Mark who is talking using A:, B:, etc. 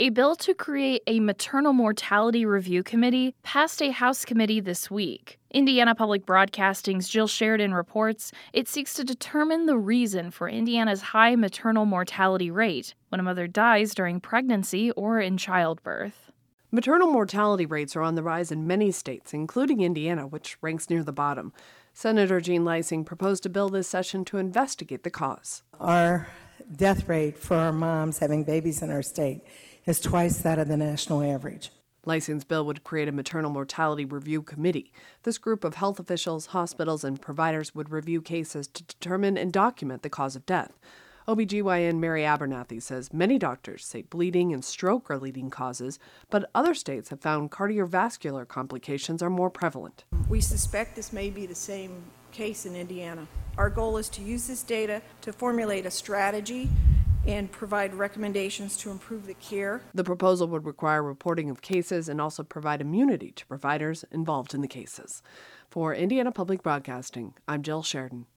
A: A bill to create a maternal mortality review committee passed a House committee this week. Indiana Public Broadcasting's Jill Sheridan reports it seeks to determine the reason for Indiana's high maternal mortality rate when a mother dies during pregnancy or in childbirth.
B: Maternal mortality rates are on the rise in many states, including Indiana, which ranks near the bottom. Senator Jean Leising proposed a bill this session to investigate the cause.
C: Our death rate for our moms having babies in our state is twice that of the national average.
B: Leising's bill would create a maternal mortality review committee. This group of health officials, hospitals, and providers would review cases to determine and document the cause of death. OBGYN Mary Abernathy says many doctors say bleeding and stroke are leading causes, but other states have found cardiovascular complications are more prevalent.
D: We suspect this may be the same case in Indiana. Our goal is to use this data to formulate a strategy and provide recommendations to improve the care.
B: The proposal would require reporting of cases and also provide immunity to providers involved in the cases. For Indiana Public Broadcasting, I'm Jill Sheridan.